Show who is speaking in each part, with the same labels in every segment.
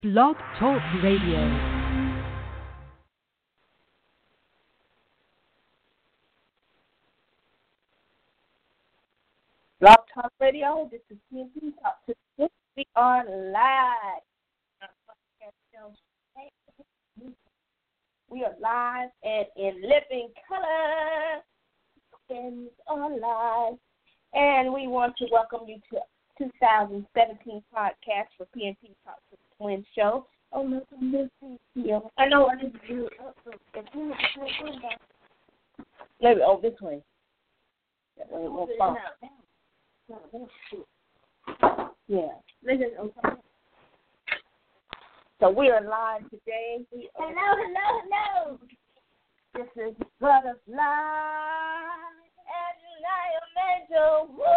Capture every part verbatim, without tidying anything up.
Speaker 1: Blog Talk Radio.
Speaker 2: Blog Talk Radio, this is T N T Talk to this. We are live. We are live and in living color. Friends are live. And we want to welcome you to two thousand seventeen podcast for P N T Talk to the Twin Show. Oh, look, I'm missing you. I know I need to do it. Maybe, oh, this way. That way it won't fall. Yeah. So we are live today. We are hello, hello, hello. This is Butterfly and I am Angel. Woo!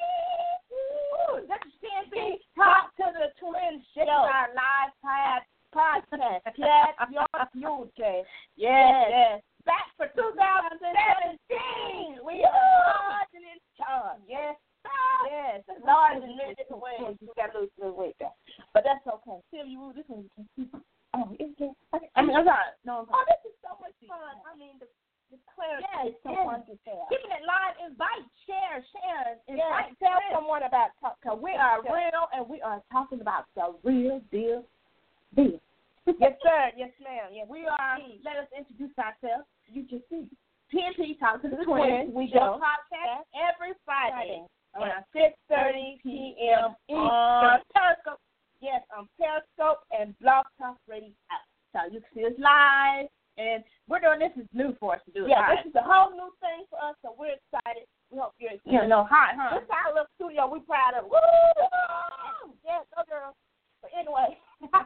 Speaker 2: Woo! This is T N T Talk to the Twin Show. Our live podcast. Yes, your future. Yes, yes. Back for two thousand seventeen. We are large and in charge. Yes. Yes, large in many different ways. You got to lose a little weight there. But that's okay. Sylvia, this one you can see. Oh, is it? I mean, I'm sorry. No, oh, this is so much fun. I mean, the, the clarity yes, is so yes. fun to tell. Keeping it live, invite, share, share. Invite, yes, tell yes. someone about talk. Because we are real and we are talking about the real deal. deal. Yes, sir. Yes, ma'am. Yes, we are. Let us introduce ourselves. You just see. P N T Talk to the Twins. We do podcast every Friday. Around six thirty p.m. on Periscope. Yes, on Periscope and Blog Talk Radio. So you can see us live. And we're doing this is new for us to do it. Yeah, live. This is a whole new thing for us, so we're excited. We hope you're excited. You know, hot, huh? This is our little studio. We're proud of it. Woo! Yes, go girl. But anyway,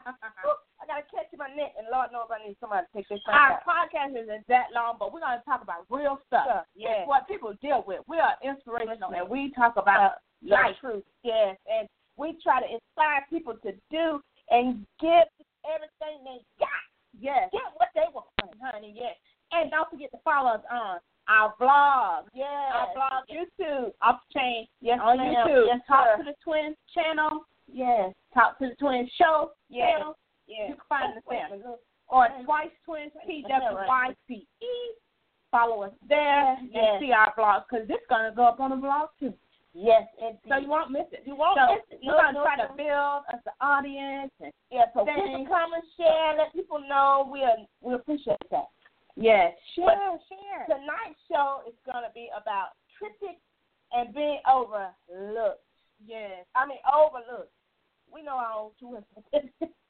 Speaker 2: I got to catch my neck, and Lord knows I need somebody to take this thing Our out. Podcast isn't that long, but we're going to talk about real stuff. Yeah. It's what people deal with. We are inspirational, and we talk about uh, life. Truth. Yes, and we try to inspire people to do and give everything they got. Yes. Get what they want, honey, yes. And don't forget to follow us on our blog. Yes. Our blog, YouTube, Off the Chain. Yes, on ma'am. YouTube. Yes, Talk to the Twins channel. Yes. Talk to the Twins show. Yes. Channel. Yes. You can find us there. Or Twice Twins, T W Y C E. Follow us there yes. and see our blogs, because this is going to go up on the blog, too. Yes, indeed. So you won't miss it. You won't so miss it. We're going to try to build us an audience. And yeah, so people come and share, let people know. We we appreciate that. Yes, share, but share. Tonight's show is going to be about critics and being overlooked. Yes. I mean, overlooked. We know our own truth. But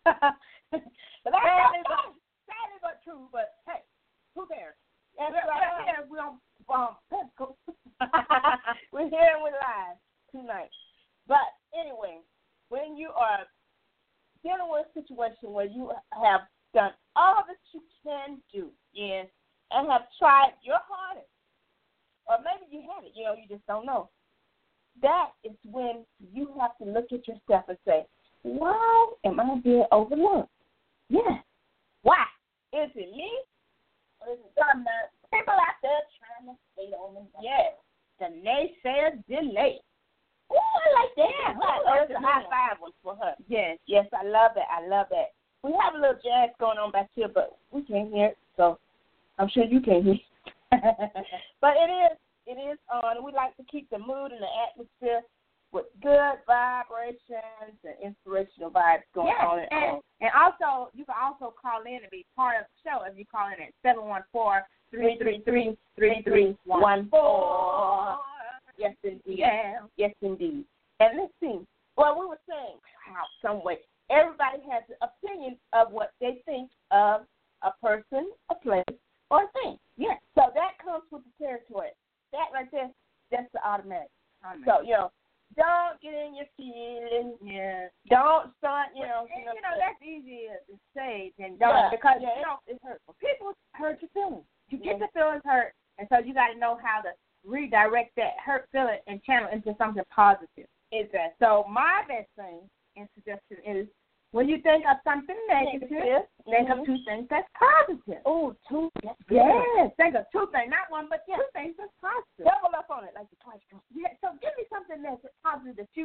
Speaker 2: that's sadly, but, sadly but true, but hey, who cares? Yes, we're, right. we're here. We're on um, Periscope. We're here and we're live tonight. But anyway, when you are dealing with a situation where you have done all that you can do, yes, and have tried your hardest, or maybe you haven't, you know, you just don't know. That is when you have to look at yourself and say, why am I being overlooked? Yes. Why? Is it me? Or is it some people out there trying to stay on me? Yes. The naysayers delay. Oh, I like that. Yeah, there's a high five one for her. Yes. Yes, I love it. I love that. We have a little jazz going on back here, but we can't hear it, so I'm sure you can't hear it. But it is. It is on. We like to keep the mood and the atmosphere with good vibrations and inspirational vibes going yes, on. And, and, and also, you can also call in and be part of the show if you call in at seven one four, three three three, three three one four. Yes, indeed. Yeah. Yes, indeed. And let's see. Well, we were saying how some way everybody has an opinion of what they think of a person, a place, or a thing. Yes. So that comes with the territory. That right there, that's the automatic. automatic. So, you know, don't get in your feelings. Yeah. Don't start, you know. And, you know, that's easier to say than done yeah. because, yeah, you know, it's hurtful. People hurt your feelings. You get yeah. the feelings hurt, and so you got to know how to redirect that hurt feeling and channel into something positive. Exactly. So my best thing and suggestion is when you think of something negative, mm-hmm. think of two things that's positive. Oh, two. That's good. Yes. Think of two things, not one, but yeah. two things that's positive. Double up on it like the twice. Yeah. So give me something that's positive that you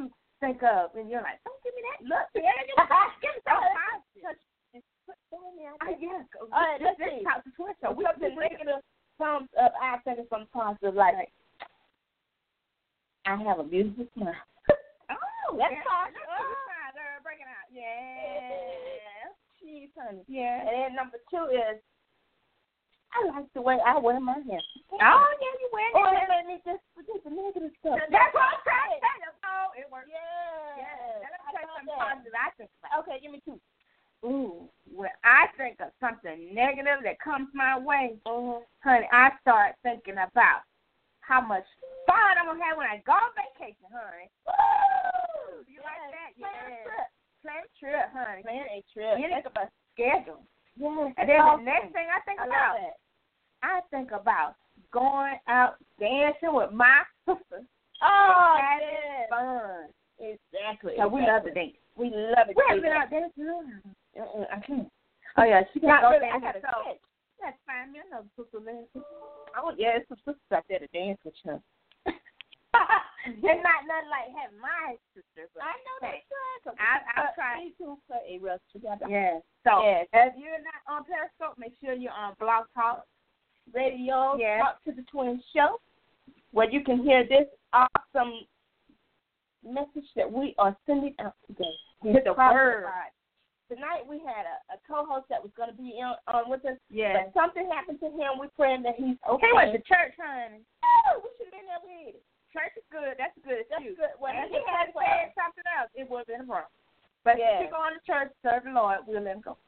Speaker 2: think of, and you're like, don't give me that look, man. Give me something positive. Put in there. I guess. All right, let's see. Talk to Twitter. We up to negative thumbs up. I think it's something positive, like, I have a beautiful smile. Oh, that's positive. Oh, break it out. Yeah. She's honey. Yeah. And then number two is, I like the way I wear my hair. Oh, yeah, you wear it. Oh, and then it just, just the negative stuff. That's what I'm trying to say. Oh, it works. Yeah. Yeah. Let me tell you something positive I think about. Okay, give me two. Ooh, when I think of something negative that comes my way, mm-hmm. honey, I start thinking about how much fun I'm going to have when I go on vacation, honey. Woo! You yes. like that? Plan yeah. a trip. Plan a trip, honey. Plan a trip. You think about schedule. Yes. And then awesome. The next thing I think I about it. I think about going out dancing with my sister. Oh, that is fun. Exactly. So we love to dance. We love it. We haven't been out dancing. Uh-uh, I can't. Oh, yeah. She got to go dance. Let's find me another sister dancing. Oh, yeah. There's some sisters out there to dance with you. It's not nothing like having my sister. But I know that's right. I, I'll try. To play a real together. Yeah. So, yes. If you're not on Periscope, make sure you're on Blog Talk Radio, yes. Talk to the Twin Show, where you can hear this awesome message that we are sending out today. To the word. Tonight we had a, a co-host that was going to be on, on with us. Yeah. But something happened to him. We're praying that he's okay. He went to church, honey. Oh, we should have been there with it. Church is good. That's good. That's good. Well, if he had said something else, it would have been a problem. But yeah. If you're going to church, serve the Lord, we'll let him go.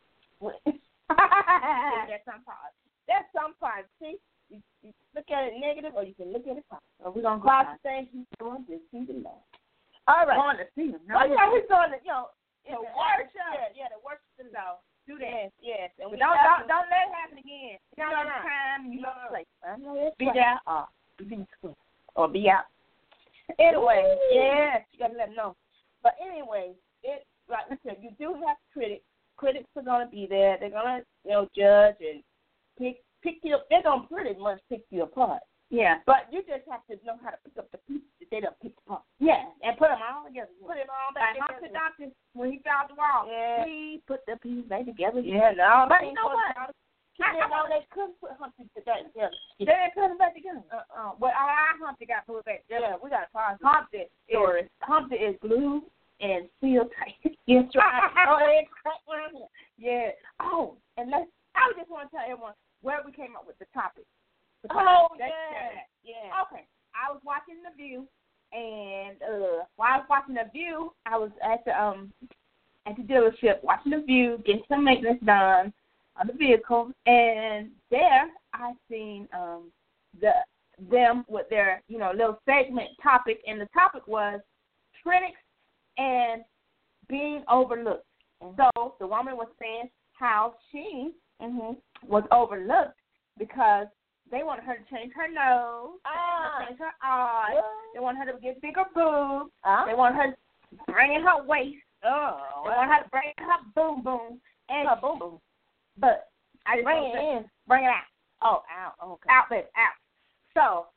Speaker 2: That's some part. That's some part. See, you, you look at it negative, or you can look at it positive. Or we're gonna go. Positive things he's going to see the Lord. All right. Going to see him. No, oh, yeah, he's going to, you know, the worship. Yeah, yeah, the worship the Lord. Do that. Yes, yes. And we don't don't don't let it happen again. You know the time you know the place. I know that's be there or be school or be out. Anyway, yeah, you gotta let them know. But anyway, it like I said, you do have critics. Critics are gonna be there. They're gonna, you know, judge and pick pick you. They're gonna pretty much pick you apart. Yeah. But you just have to know how to pick up the pieces that they don't pick apart. Yeah. And put them all together. Put them all back like together. Doctor, when he found the wall, yeah. He put the pieces back together. Yeah. No. But you know what? I didn't know they couldn't put Humpty back together. They didn't put them back together. Uh uh. But our Humpty got put back together. Yeah. We got a pause. Humpty story. Humpty is glued and sealed tight. Yes, right. Oh, it's cracked around here. Yeah. Oh, and let's. I just want to tell everyone where we came up with the topic. The topic. Oh, yeah. Yeah. Okay. I was watching The View, and uh, while I was watching The View, I was at the um at the dealership watching The View, getting some maintenance done on the vehicle, and there I seen um the them with their you know little segment topic, and the topic was critics and being overlooked. Mm-hmm. So the woman was saying how she mm-hmm, was overlooked because they wanted her to change her nose, ah. change her eyes. What? They wanted her to get bigger boobs. Ah. They wanted her to bring in her waist. Oh. They wanted her to bring in her boom boom. And her boom boom. But I just bring it in. Bring it out. Oh, out. Okay. Out, baby, out. So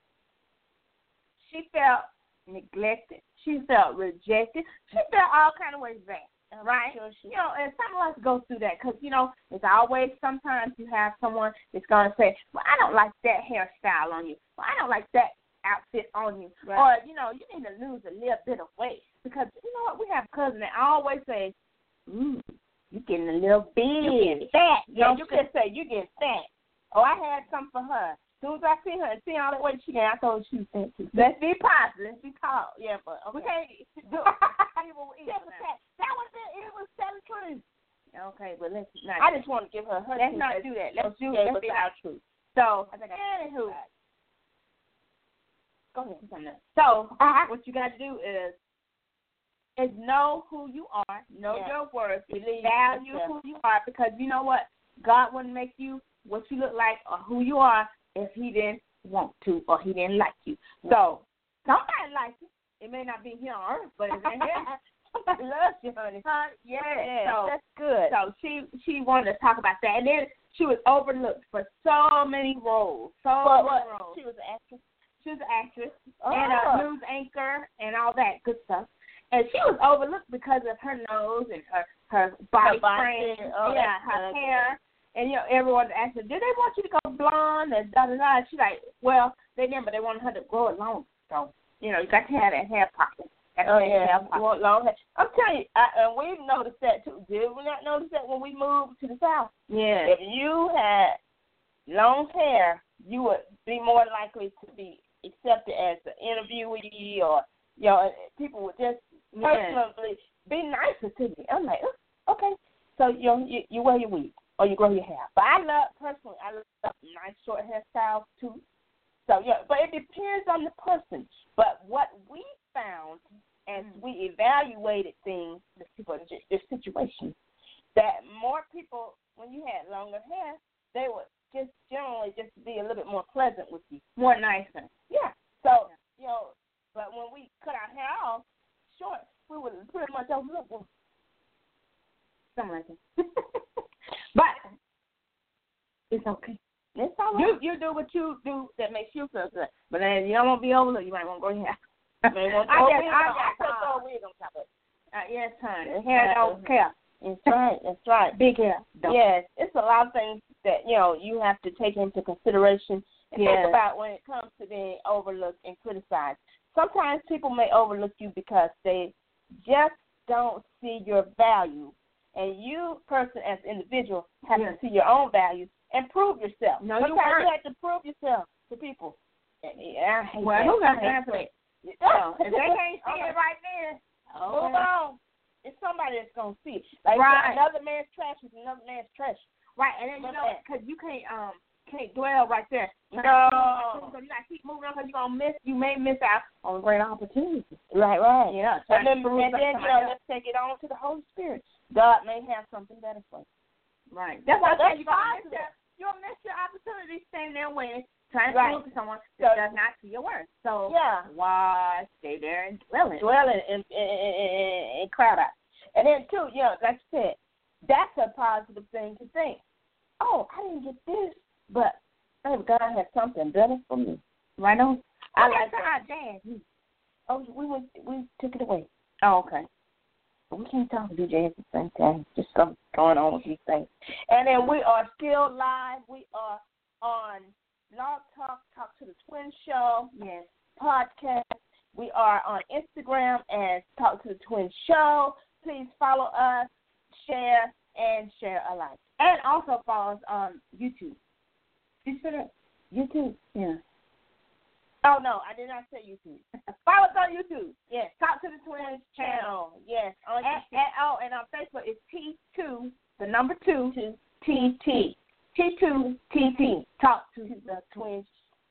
Speaker 2: she felt neglected. She felt rejected. She felt all kind of ways bad. Right? Sure, sure. You know, and some of us go through that because, you know, it's always sometimes you have someone that's going to say, well, I don't like that hairstyle on you. Well, I don't like that outfit on you. Right. Or, you know, you need to lose a little bit of weight because, you know what, we have cousins that always say, ooh, you're getting a little big. You're getting fat. Yeah, you can say you're getting fat. Oh, I had something for her. As soon as I see her and see all the way she got, I told her she was fat too. Let's be positive. Let's be tall. Yeah, but okay. We can't do it. That was it. It was seven twenty. Okay, but let's not. I just want to give her her. Let's not do that. Let's do it. Let's be our truth. So, anywho, go ahead. So, what you got to do is is know who you are, know yeah. your worth, value who you are, because you know what? God wouldn't make you what you look like or who you are if he didn't want to or he didn't like you. So, somebody likes you. It may not be here on earth, but it's in here. Somebody loves you, honey. Huh? Yeah, yeah. So, that's good. So she she wanted to talk about that. And then she was overlooked for so many roles. So well, many what? roles. She was an actress. She was an actress oh. and a news anchor and all that good stuff. And she was overlooked because of her nose and her, her body
Speaker 3: her body
Speaker 2: frame,
Speaker 3: oh,
Speaker 2: yeah, her hair. And, you know, everyone asked her, did they want you to go blonde and da-da-da? And she's like, well, they didn't, but they wanted her to grow it long. So, you know, you got to have that hair pocket.
Speaker 3: Oh, yeah, you want long hair. I'm telling you, I, and we've noticed that, too. Did we not notice that when we moved to the South?
Speaker 2: Yeah.
Speaker 3: If you had long hair, you would be more likely to be accepted as an interviewee, or, you know, people would just personally be nicer to me. I'm like, oh, okay. So, you know, you, you wear your wig or you grow your hair. But I love, personally, I love nice short hairstyles, too. So, yeah, but it depends on the person. But what we found as we evaluated things, the people, the situation, that more people, when you had longer hair, they would just generally just be a little bit more pleasant with you.
Speaker 2: More nicer.
Speaker 3: Yeah. So, you know, but when we cut our hair off short, we would pretty much overlook them.
Speaker 2: Something like that. But it's okay.
Speaker 3: It's all right.
Speaker 2: You, you do what you do that makes you feel good. But then you don't want to be overlooked. You might want to go here.
Speaker 3: I guess I got to wig on top of it.
Speaker 2: Uh, yes, honey. Hair don't care.
Speaker 3: That's right. That's right.
Speaker 2: Big hair. Don't.
Speaker 3: Yes, it's a lot of things that, you know, you have to take into consideration and
Speaker 2: yes.
Speaker 3: think about when it comes to being overlooked and criticized. Sometimes people may overlook you because they just don't see your value. And you, person, as an individual, have yes. to see your own value and prove yourself.
Speaker 2: No,
Speaker 3: Sometimes
Speaker 2: you,
Speaker 3: you have to prove yourself to people. Yeah, I hate
Speaker 2: well,
Speaker 3: that.
Speaker 2: who got to answer it? So, if they can't see it right then,
Speaker 3: okay. move on. It's somebody that's going to see it. Like
Speaker 2: right.
Speaker 3: another man's trash is another man's trash.
Speaker 2: Right, and then, you know, because you can't um can't dwell right there.
Speaker 3: No.
Speaker 2: So you got to keep moving on because you're going to miss, you may miss out on great opportunities.
Speaker 3: Right, right.
Speaker 2: Yeah.
Speaker 3: And then, and then you know, let's take it on to the Holy Spirit. God may have something better for you.
Speaker 2: Right. That's why
Speaker 3: that's
Speaker 2: you're going to miss your, you'll miss your opportunity standing there waiting, trying to
Speaker 3: right.
Speaker 2: prove to someone that so, does not see your worth. So
Speaker 3: yeah.
Speaker 2: why stay there and dwell in it?
Speaker 3: Dwell in and, and, and, and crowd out. And then, too, you know, like you said, that's a positive thing to think. Oh, I didn't get this, but oh, God has something better for me.
Speaker 2: Right on.
Speaker 3: I
Speaker 2: well,
Speaker 3: like that.
Speaker 2: Jazz.
Speaker 3: Oh, we went, we took it away.
Speaker 2: Oh, okay.
Speaker 3: But we can't talk to D J at the same time. Just something going on with these things. And then we are still live. We are on Blog Talk, Talk to the Twin Show,
Speaker 2: yes,
Speaker 3: podcast. We are on Instagram as Talk to the Twin Show. Please follow us, share, and share alike.
Speaker 2: And also follow us on YouTube. You said it?
Speaker 3: YouTube?
Speaker 2: Yeah.
Speaker 3: Oh, no, I did not say YouTube.
Speaker 2: Follow us on YouTube.
Speaker 3: Yes.
Speaker 2: Talk to the Twins channel.
Speaker 3: Yes.
Speaker 2: And, and, oh, and on Facebook it's T two, the number two,
Speaker 3: T
Speaker 2: T. T two T T. Talk to
Speaker 3: the Twins.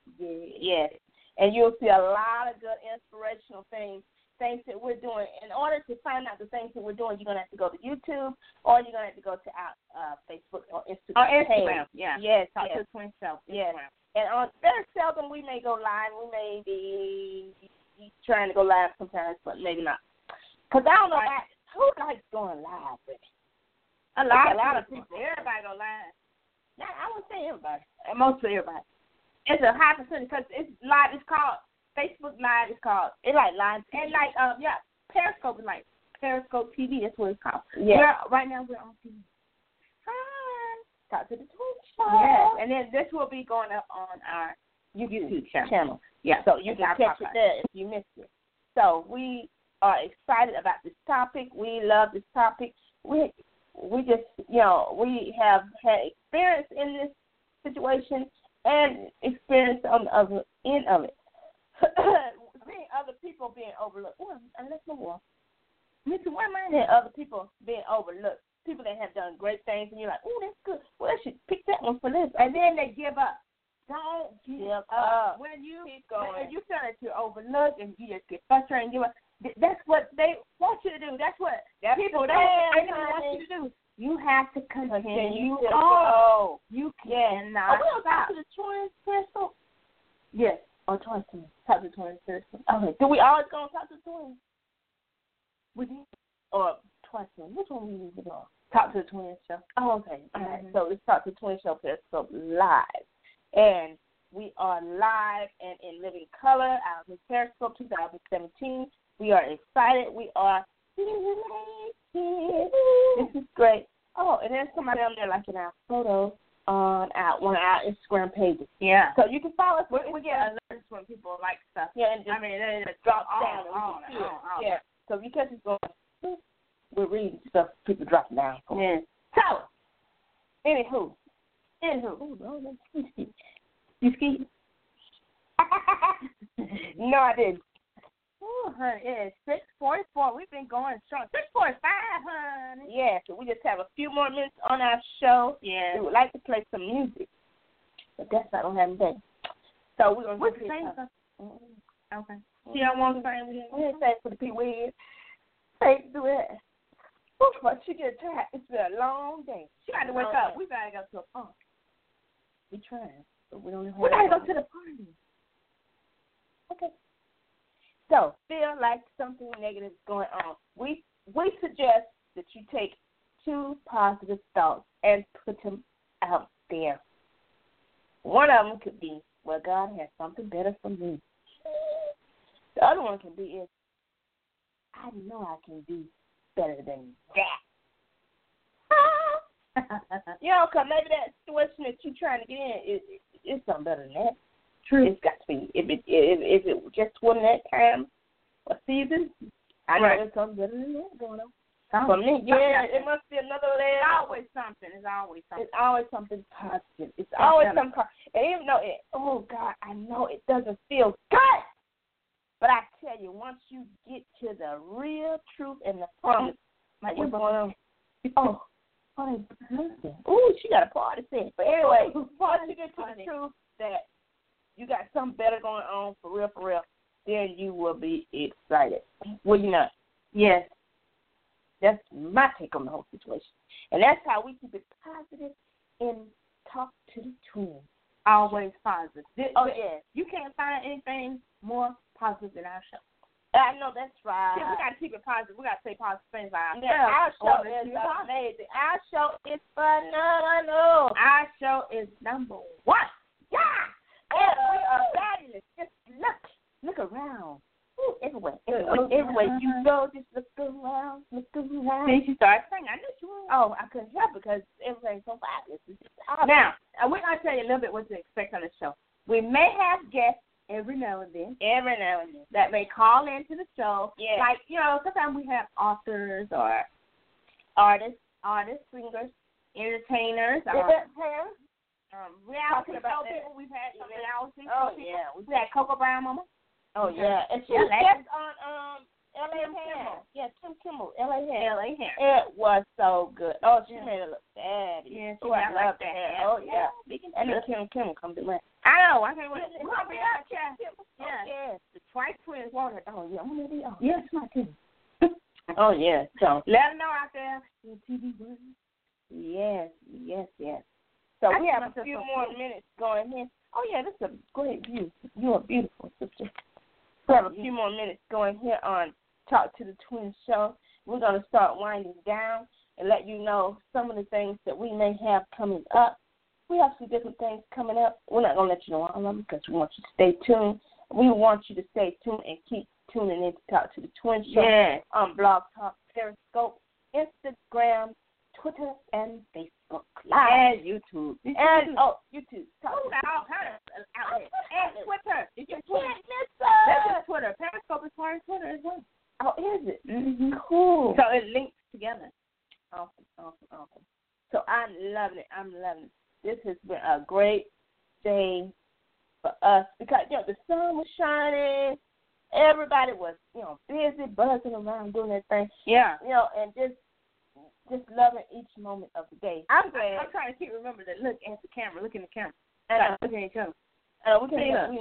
Speaker 3: Yes. And you'll see a lot of good inspirational things, things that we're doing. In order to find out the things that we're doing, you're going to have to go to YouTube or you're going to have to go to our uh, Facebook or Instagram.
Speaker 2: Or Instagram, yeah.
Speaker 3: Yes.
Speaker 2: Talk
Speaker 3: yes.
Speaker 2: to the Twin Show.
Speaker 3: Yes. And on very seldom we may go live. We may be trying to go live sometimes, but maybe not. Because I don't know right. who likes going live. Really.
Speaker 2: A lot,
Speaker 3: a lot of people.
Speaker 2: people. Everybody go live.
Speaker 3: Now, I wouldn't say everybody.
Speaker 2: Mostly everybody. It's a high percentage because it's live. It's called Facebook Live. It's called.
Speaker 3: It's like live.
Speaker 2: And like um yeah, Periscope is like Periscope T V. That's what it's called.
Speaker 3: Yeah.
Speaker 2: We're, right now we're on T V.
Speaker 3: Hi. Talk to the Twin Show.
Speaker 2: Yes. And then this will be going up on our YouTube, YouTube channel.
Speaker 3: channel.
Speaker 2: Yeah.
Speaker 3: So you can catch it there if you missed it. So we are excited about this topic. We love this topic. We we just you know we have had experience in this situation and experience on the other end of it. Seeing other people being overlooked. Well, and let's move on.
Speaker 2: Me too. Why am I?
Speaker 3: Seeing other people being overlooked. People that have done great things, and you're like, oh, that's good. Well, I should pick that one for this.
Speaker 2: And then they give up. Don't give,
Speaker 3: give
Speaker 2: up.
Speaker 3: up.
Speaker 2: When you
Speaker 3: keep going,
Speaker 2: when you feel that you're overlooked and you just get frustrated and give up, that's what they want you to do. That's what
Speaker 3: that's
Speaker 2: people
Speaker 3: the
Speaker 2: they
Speaker 3: plan,
Speaker 2: want you to do. You have to continue.
Speaker 3: You
Speaker 2: oh, you
Speaker 3: yeah.
Speaker 2: cannot
Speaker 3: oh, we'll
Speaker 2: stop.
Speaker 3: Talk to the Twins Periscope.
Speaker 2: Yes.
Speaker 3: Or Twins. Talk to the Twins Periscope. Okay. Do we always go and talk to the Twins?
Speaker 2: We did.
Speaker 3: Or Twice. Which one we usually go?
Speaker 2: Talk to the Twin Show.
Speaker 3: Oh, okay. All
Speaker 2: mm-hmm.
Speaker 3: right. So let's Talk to the Twin Show Periscope live. And we are live and in living color. Our new Periscope twenty seventeen. We are excited. We are elated. This is great. Oh, and there's somebody on there liking our photos on our, one of our Instagram pages.
Speaker 2: Yeah.
Speaker 3: So you can follow us.
Speaker 2: We, we get alerts when people like stuff.
Speaker 3: Yeah, and just,
Speaker 2: I mean, it, it
Speaker 3: drop
Speaker 2: all,
Speaker 3: down. And
Speaker 2: all,
Speaker 3: we can see
Speaker 2: all, all,
Speaker 3: it. Yeah. So if you catch us going, we're reading stuff people drop down.
Speaker 2: Yeah.
Speaker 3: So, anywho. Anywho. Oh, no, that's ski. You ski? No, I didn't.
Speaker 2: Ooh, honey, it is six forty-four. We've been going strong. six forty-five, honey.
Speaker 3: Yeah, so we just have a few more minutes on our show.
Speaker 2: Yeah.
Speaker 3: We would like to play some music, but that's not going to happen today. So we're going to
Speaker 2: What's
Speaker 3: go
Speaker 2: the name?
Speaker 3: uh,
Speaker 2: Okay. See, I want to say with
Speaker 3: we didn't say for the people in. Hey, do it. Oh, but she get tired. It's been a long day.
Speaker 2: She got to wake up. We got to go to a party.
Speaker 3: We trying, but we don't have
Speaker 2: We got to go to the party.
Speaker 3: Okay. So, feel like something negative is going on. We we suggest that you take two positive thoughts and put them out there. One of them could be, well, God has something better for me. The other one can be is, I know I can do better than that. You know, because maybe that situation that you're trying to get in is, is something better than that.
Speaker 2: True.
Speaker 3: It's got to be. If it, if, if it just wasn't that time or season, I know
Speaker 2: Right.
Speaker 3: there's something better than that going on.
Speaker 2: Something.
Speaker 3: For me, yeah, it must be another layer.
Speaker 2: It's always something. It's always something.
Speaker 3: It's always something positive. It's
Speaker 2: Something
Speaker 3: always
Speaker 2: better.
Speaker 3: something positive. And even though it, oh, God, I know it doesn't feel good. But I tell you, once you get to the real truth and the promise,
Speaker 2: My
Speaker 3: what's
Speaker 2: earbud.
Speaker 3: going on? Oh, oh, they Ooh, she got a party set. But anyway, once you get to the truth that you got something better going on, for real, for real, then you will be excited. Will you not?
Speaker 2: Yes.
Speaker 3: That's my take on the whole situation. And that's how we keep it positive and talk to the twins.
Speaker 2: Always positive. This,
Speaker 3: Oh,
Speaker 2: this-
Speaker 3: yeah.
Speaker 2: You can't find anything more positive than our show.
Speaker 3: I know that's right.
Speaker 2: See, we got to keep it positive. We got to say positive things about ourselves.
Speaker 3: Yeah, our show
Speaker 2: Or
Speaker 3: is
Speaker 2: it's positive.
Speaker 3: amazing. Our show is phenomenal.
Speaker 2: Our show is number one.
Speaker 3: Yeah. And we are fabulous. Just look. Look around. Ooh, everywhere. Everywhere, everywhere you go, just look around. Look around.
Speaker 2: Then she started singing. I knew she was.
Speaker 3: Oh, I couldn't help it because everything's so fabulous. It's just awesome.
Speaker 2: Now, uh, we're going to tell you a little bit what to expect on the show. We may have guests every now and then
Speaker 3: every now and then.
Speaker 2: that may call into the show.
Speaker 3: Yeah.
Speaker 2: Like, you know, sometimes we have authors or
Speaker 3: Artists,
Speaker 2: artists, singers, entertainers,
Speaker 3: Is
Speaker 2: um,
Speaker 3: that Pam?
Speaker 2: um, reality
Speaker 3: Talking
Speaker 2: show
Speaker 3: about that.
Speaker 2: people. We've had some reality
Speaker 3: Oh,
Speaker 2: show people.
Speaker 3: yeah.
Speaker 2: We had Coco Brown Mama.
Speaker 3: Oh, yeah. And she
Speaker 2: Yeah,
Speaker 3: was
Speaker 2: like
Speaker 3: just on um, L A
Speaker 2: Kim
Speaker 3: Hair.
Speaker 2: Kimmel.
Speaker 3: Yeah, Kim Kimmel, L A Hair.
Speaker 2: L A Hair.
Speaker 3: It was so good. Oh, she
Speaker 2: Yeah.
Speaker 3: made it look fabulous.
Speaker 2: Yeah, she
Speaker 3: oh, I
Speaker 2: got like
Speaker 3: love
Speaker 2: that.
Speaker 3: hair.
Speaker 2: Yeah.
Speaker 3: Oh, yeah.
Speaker 2: Speaking
Speaker 3: And then
Speaker 2: of-
Speaker 3: Kim Kimmel come to my.
Speaker 2: I know. I can't wait.
Speaker 3: It's
Speaker 2: We're
Speaker 3: gonna
Speaker 2: going to
Speaker 3: be
Speaker 2: be
Speaker 3: out
Speaker 2: out there. Yeah.
Speaker 3: Yes.
Speaker 2: The Twice Twins wanted.
Speaker 3: Oh, yeah. I'm gonna be on.
Speaker 2: Yes, my team.
Speaker 3: Oh, yeah. So.
Speaker 2: Let them know out there. The T V world.
Speaker 3: Yes, yes, yes. So
Speaker 2: I
Speaker 3: we
Speaker 2: think
Speaker 3: have a
Speaker 2: that's
Speaker 3: few
Speaker 2: so
Speaker 3: more
Speaker 2: cool.
Speaker 3: minutes going here. Oh, yeah, this is a great view. You are beautiful, sister. We have a few more minutes going here on Talk to the Twins show. We're going to start winding down and let you know some of the things that we may have coming up. We have some different things coming up. We're not going to let you know all of them because we want you to stay tuned. We want you to stay tuned and keep tuning in to Talk to the Twins show
Speaker 2: Yeah.
Speaker 3: on Blog Talk, Periscope, Instagram, Twitter, and Facebook Live.
Speaker 2: And YouTube.
Speaker 3: And, oh, YouTube. Talk
Speaker 2: Oh,
Speaker 3: to the
Speaker 2: all kinds of outlets. And Twitter. Did you
Speaker 3: You
Speaker 2: Twitter?
Speaker 3: can't miss
Speaker 2: That's
Speaker 3: us.
Speaker 2: just Twitter. Periscope is part of Twitter as well.
Speaker 3: Oh, is it?
Speaker 2: Mm-hmm.
Speaker 3: Cool.
Speaker 2: So it links together.
Speaker 3: Awesome, awesome, awesome. So I'm loving it. I'm loving it. This has been a great day for us because, you know, the sun was shining. Everybody was, you know, busy, buzzing around doing their thing.
Speaker 2: Yeah.
Speaker 3: You know, and just just loving each moment of the day.
Speaker 2: I'm glad. I'm trying to keep remember to look at the camera. Look in the camera.
Speaker 3: And,
Speaker 2: Like, look at each other.
Speaker 3: uh, we can,
Speaker 2: See ya.
Speaker 3: we,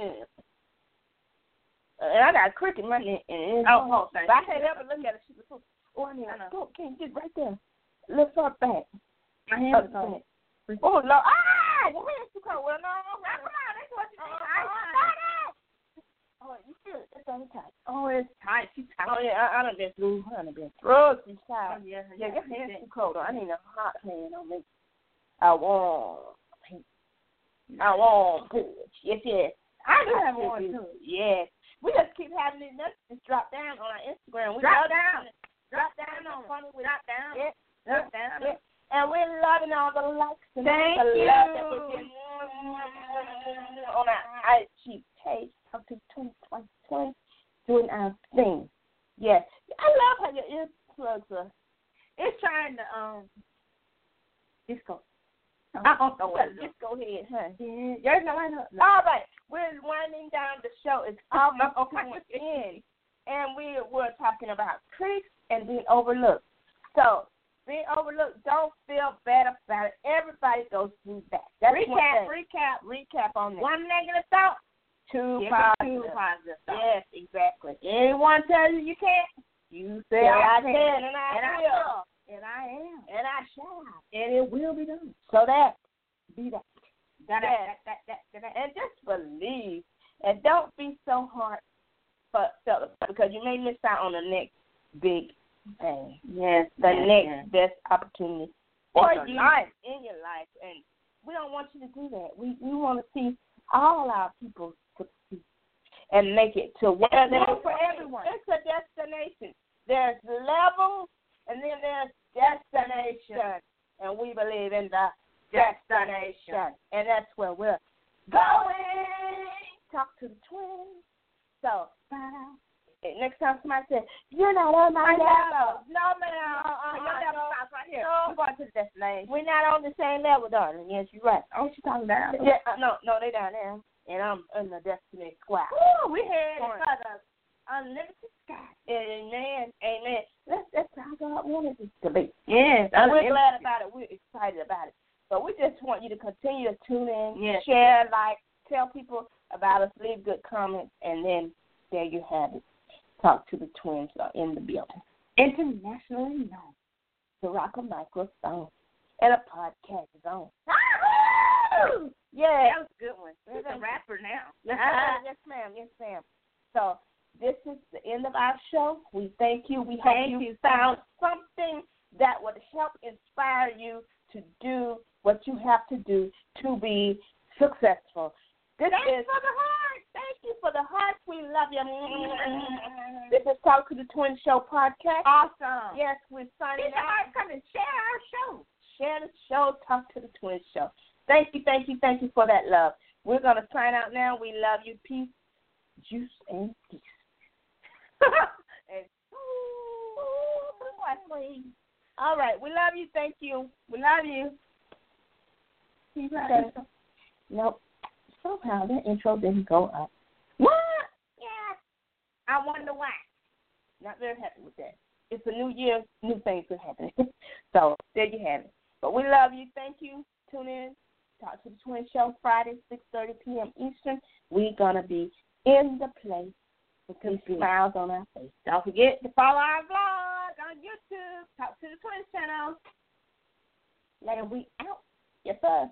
Speaker 3: and I got a cricket in my neck. And
Speaker 2: Oh, oh, thank
Speaker 3: if I
Speaker 2: you.
Speaker 3: had ever looked at it, she was so, oh, I mean,
Speaker 2: I know.
Speaker 3: go, can't get right there. Lift her back.
Speaker 2: My hand
Speaker 3: Up
Speaker 2: is on.
Speaker 3: back. Oh, Lord. Ah! Your hand's too cold. Well, no, no, no.
Speaker 2: Come on, that's what you
Speaker 3: Oh,
Speaker 2: think.
Speaker 3: oh, oh, oh, you feel it. It's on tight.
Speaker 2: Oh, it's tight. She's tight.
Speaker 3: Oh, yeah, I, I done been through. I done been through some
Speaker 2: Oh,
Speaker 3: time.
Speaker 2: yeah,
Speaker 3: Yeah, your
Speaker 2: yeah.
Speaker 3: hand's too cold. I need a hot hand on me. I want. I want good. Yes, yes.
Speaker 2: I do have one, too.
Speaker 3: Yes. we just keep having these messages drop down on our Instagram. We
Speaker 2: Drop
Speaker 3: love
Speaker 2: down.
Speaker 3: it.
Speaker 2: Drop down on
Speaker 3: funny with
Speaker 2: Drop down.
Speaker 3: it.
Speaker 2: Drop down.
Speaker 3: Yeah. And we're loving all the likes and
Speaker 2: Thank
Speaker 3: the
Speaker 2: you.
Speaker 3: love that we're getting on our I G page up to twenty twenty, doing our thing. Yes. I love how your earplugs are.
Speaker 2: It's trying to um.
Speaker 3: Just go.
Speaker 2: I don't know what.
Speaker 3: Just go ahead, huh?
Speaker 2: Yeah, there's no one else.
Speaker 3: All right. We're winding down the show. It's almost coming in. And we were talking about critics and being overlooked. So, being overlooked, don't feel bad about it. Everybody goes through that. That's
Speaker 2: Recap,
Speaker 3: one thing.
Speaker 2: recap.
Speaker 3: Recap on that.
Speaker 2: One negative thought.
Speaker 3: Two
Speaker 2: Give
Speaker 3: positive.
Speaker 2: Two positive thoughts.
Speaker 3: Yes, exactly. Anyone tell you you can't? You say
Speaker 2: Yeah,
Speaker 3: I
Speaker 2: I
Speaker 3: can,
Speaker 2: can.
Speaker 3: and I
Speaker 2: And I
Speaker 3: will.
Speaker 2: will.
Speaker 3: And I am.
Speaker 2: And I shall.
Speaker 3: And it will be done. So that, be that.
Speaker 2: That,
Speaker 3: Yes.
Speaker 2: that, that, that, that,
Speaker 3: And just believe. And don't be so hard for because you may miss out on the next big thing.
Speaker 2: Yes.
Speaker 3: The
Speaker 2: yes,
Speaker 3: next
Speaker 2: yes.
Speaker 3: best opportunity for
Speaker 2: your
Speaker 3: you
Speaker 2: life.
Speaker 3: in your life. And we don't want you to do that. We we want to see all our people succeed and make it to where they're
Speaker 2: for everyone.
Speaker 3: It's a destination. There's levels and then there's destination. And we believe in the destination. And that's where we're going. Talk to the twins. So, next time somebody says, you're not on my level. No, ma'am. Uh-uh.
Speaker 2: Your level stops right here.
Speaker 3: No.
Speaker 2: We're going to the destination.
Speaker 3: We're not on the same level, darling. Yes, you're right.
Speaker 2: Oh, she talking about?
Speaker 3: Yeah, uh, no, no, they down there. And I'm in the destiny squad.
Speaker 2: Ooh, we headed
Speaker 3: Point.
Speaker 2: for the unlimited sky.
Speaker 3: Amen, amen. That's, that's how God wanted it to be.
Speaker 2: Yes.
Speaker 3: And we're glad about it. We're excited about it. But we just want you to continue to tune in,
Speaker 2: Yes.
Speaker 3: share, like, tell people about us, leave good comments, and then there you have it. Talk to the twins are in the building.
Speaker 2: Internationally known.
Speaker 3: The Rock a Microphone and a podcast zone. Yeah.
Speaker 2: That was a good one. She's a rapper now.
Speaker 3: yes, ma'am. Yes, ma'am. So this is the end of our show. We thank you. We
Speaker 2: Thank
Speaker 3: hope you,
Speaker 2: you.
Speaker 3: found something that would help inspire you to do what you have to do to be successful. This
Speaker 2: Thanks
Speaker 3: is
Speaker 2: for the heart.
Speaker 3: Thank you for the hearts. We love you. This is Talk to the Twin Show podcast.
Speaker 2: Awesome.
Speaker 3: Yes, we're signing
Speaker 2: Get your
Speaker 3: out.
Speaker 2: heart, come and share our show.
Speaker 3: Share the show. Talk to the Twin Show. Thank you, thank you, thank you for that love. We're going to sign out now. We love you. Peace, juice, and peace. and, ooh, all right. We love you. Thank you. We love you. Okay. Nope. Somehow that intro didn't go up.
Speaker 2: What? Yeah. I wonder why.
Speaker 3: Not very happy with that. It's a new year. New things are happening. So there you have it. But we love you. Thank you. Tune in. Talk to the Twin Show Friday, six thirty p.m. Eastern. We're going to be in the place with some smiles on our face.
Speaker 2: Don't forget to follow our vlog on YouTube. Talk to the Twins channel.
Speaker 3: And we out. Yes, sir.